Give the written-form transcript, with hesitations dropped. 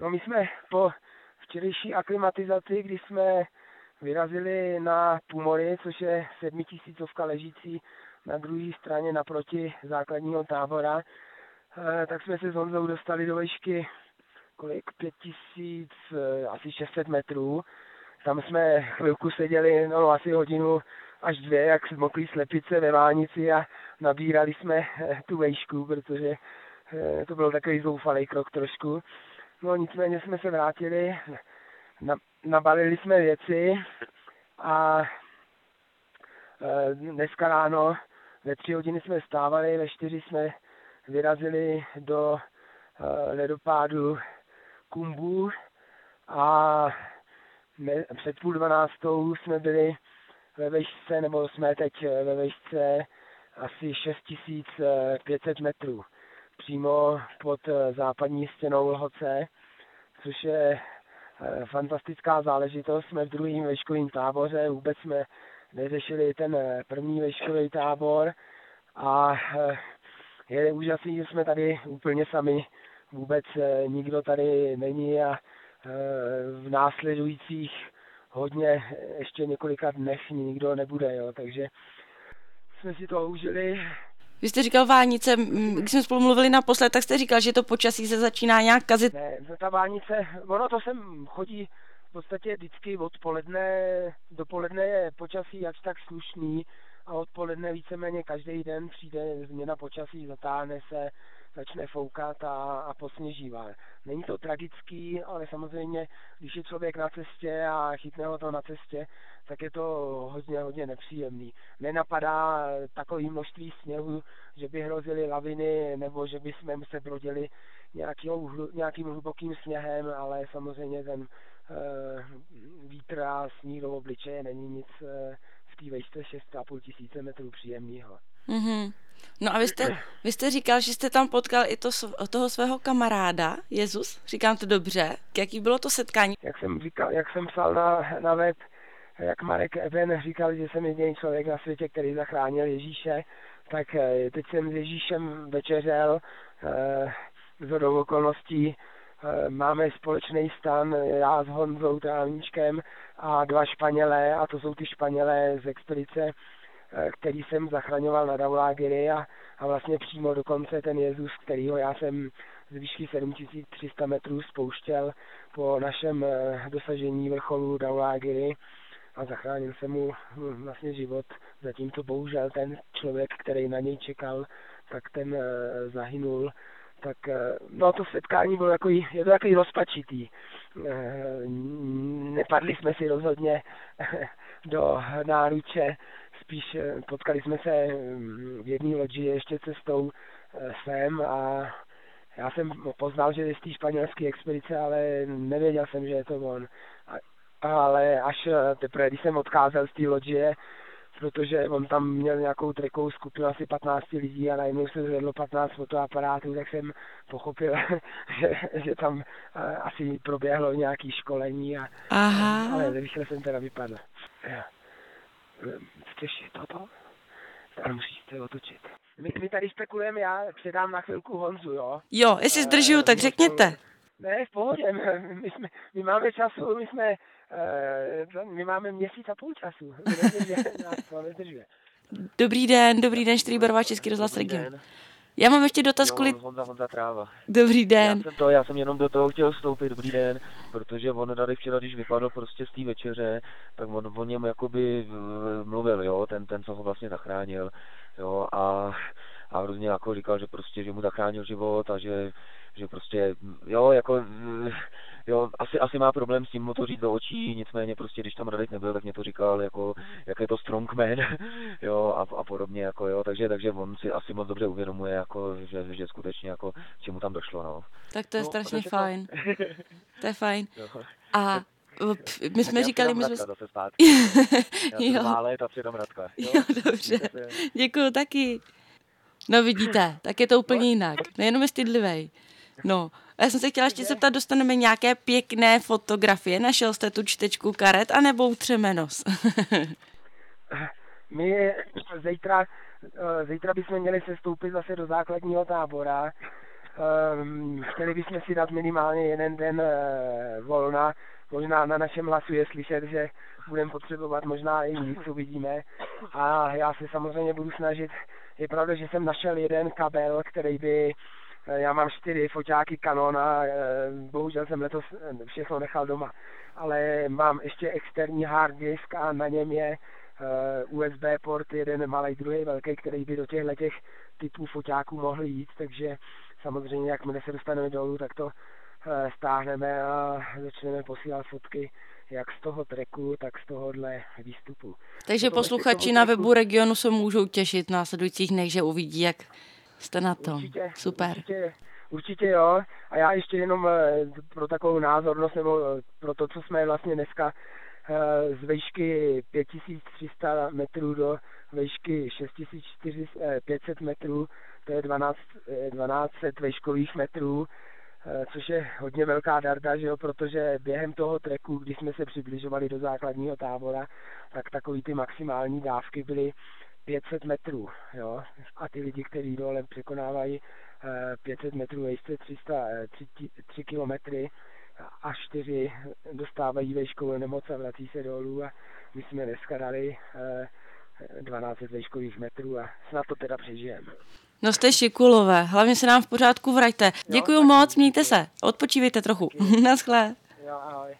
No my jsme po včerejší aklimatizaci, kdy jsme vyrazili na Tumory, což je 7000 ležící na druhé straně naproti základního tábora, tak jsme se s Honzou dostali do výšky 5600 metrů. Tam jsme chvilku seděli, asi hodinu až 2, jak zmoklí slepice ve Vánici a nabírali jsme tu výšku, protože to byl takový zoufalý krok trošku. No nicméně jsme se vrátili, nabalili jsme věci a dneska ráno ve 3 hodiny jsme vstávali, ve 4 jsme vyrazili do ledopádu Kumbu a před 11:30 jsme byli ve výšce, nebo jsme teď ve výšce asi 6500 metrů. Přímo pod západní stěnou Lhoce, což je fantastická záležitost. Jsme v druhém výškovém táboře, vůbec jsme neřešili ten první výškový tábor a je úžasný, že jsme tady úplně sami, vůbec nikdo tady není a v následujících hodně ještě několika dnech nikdo nebude, jo, takže jsme si to užili. Vy jste říkal Vánice, když jsme spolu mluvili naposled, tak jste říkal, že to počasí se začíná nějak kazit. Ne, ta Vánice, ono to sem chodí v podstatě vždycky odpoledne, dopoledne je počasí jak tak slušný a odpoledne víceméně každý den přijde změna počasí, zatáhne se, začne foukat a posněžívá. Není to tragický, ale samozřejmě, když je člověk na cestě a chytne ho to na cestě, tak je to hodně nepříjemný. Nenapadá takové množství sněhu, že by hrozily laviny nebo že by jsme se brodili nějakým hlubokým sněhem, ale samozřejmě ten vítr a sníh do obličeje není nic v té výšce 6500 metrů příjemného. Mm-hmm. No a vy jste říkal, že jste tam potkal i toho svého kamaráda, Jezus, říkám to dobře, jaký bylo to setkání? Jak jsem psal na web, jak Marek Eben říkal, že jsem jediný člověk na světě, který zachránil Ježíše, tak teď jsem s Ježíšem večeřel, shodou okolností máme společný stan, já s Honzou Trávníčkem a 2 Španělé, a to jsou ty Španělé z expedice, který jsem zachraňoval na Daulagiri a vlastně přímo dokonce ten Jezus, kterýho já jsem z výšky 7300 metrů spouštěl po našem dosažení vrcholu Daulagiri a zachránil jsem mu vlastně život. Zatímco bohužel ten člověk, který na něj čekal, tak ten zahynul. Tak no to setkání bylo je to takový rozpačitý. Nepadli jsme si rozhodně do náruče, spíš potkali jsme se v jedné loďi ještě cestou sem a já jsem poznal, že je z té španělské expedice, ale nevěděl jsem, že je to on. Ale až teprve, když jsem odcházel z té loďie, protože on tam měl nějakou trekovou skupinu asi 15 lidí a najednou se zvedlo 15 fotoaparátů, tak jsem pochopil, že tam asi proběhlo nějaké školení, ale rychle jsem teda vypadl. Chceš toto? Ale musíš to otočit. My tady spekulujeme, já předám na chvilku Honzu, jo? Jo, jestli zdržuju, tak řekněte. Ne, v pohodě, my máme času, my máme měsíc a půl času. Nezdržuje. Dobrý den, Štrýbarová, Český rozhlas Region. Já mám ještě dotaz kvůli... Honza Tráva. Dobrý den. Já jsem jenom do toho chtěl vstoupit, dobrý den, protože on tady včera, když vypadl prostě z té večeře, tak on o něm jakoby mluvil, jo, ten co ho vlastně zachránil, jo, a hrozně jako říkal, že prostě, že mu zachránil život a že prostě, jo, jako, jo, asi má problém s tím mu to říct do očí, nicméně prostě, když tam Radek nebyl, tak mě to říkal, jako, jak je to strongman, jo, a podobně, jako, jo, takže on si asi moc dobře uvědomuje, jako, že skutečně, jako, čemu tam došlo, no. Tak to je strašně fajn. To je fajn. A my jsme říkali, my jsme... Zase zpátky. Já jsem 2 let a přidám Radka. Jo, dobře. Děkuju taky. No vidíte, tak je to úplně jinak. Nejenom je stydlivej. No, a já jsem se chtěla ještě zeptat, dostaneme nějaké pěkné fotografie? Našel jste tu čtečku karet, anebo utřemenos? My zítra bychom měli sestoupit zase do základního tábora chtěli bychom si dát minimálně jeden den volna. Možná na našem hlasu je slyšet, že budeme potřebovat možná i víc, uvidíme. A já se samozřejmě budu snažit. Je pravda, že jsem našel jeden kabel, který by... Já mám 4 foťáky Canon a bohužel jsem letos všechno nechal doma. Ale mám ještě externí hard disk a na něm je USB port, jeden malý, druhý velký, který by do těchto typů foťáků mohl jít, takže samozřejmě, jakmile se dostaneme dolů, tak to stáhneme a začneme posílat fotky jak z toho treku, tak z tohohle výstupu. Takže posluchači na webu Regionu se můžou těšit v následujících dnech, že uvidí, jak jste na tom. Super. Určitě jo. A já ještě jenom pro takovou názornost, nebo pro to, co jsme vlastně dneska z výšky 5300 metrů do výšky 6500 metrů, to je 1200 výškových metrů, což je hodně velká darda, že jo, protože během toho treku, když jsme se přibližovali do základního tábora, tak takový ty maximální dávky byly 500 metrů, jo, a ty lidi, kteří dole překonávají 500 metrů, ještě 3 kilometry a 4 dostávají výškovou nemoc a vrací se dolů a my jsme dneska dali 12 výškových metrů a snad to teda přežijeme. No jste šikulové, hlavně se nám v pořádku vraťte. Děkuju moc, mějte se, odpočívejte trochu. Naschle. Jo, ahoj.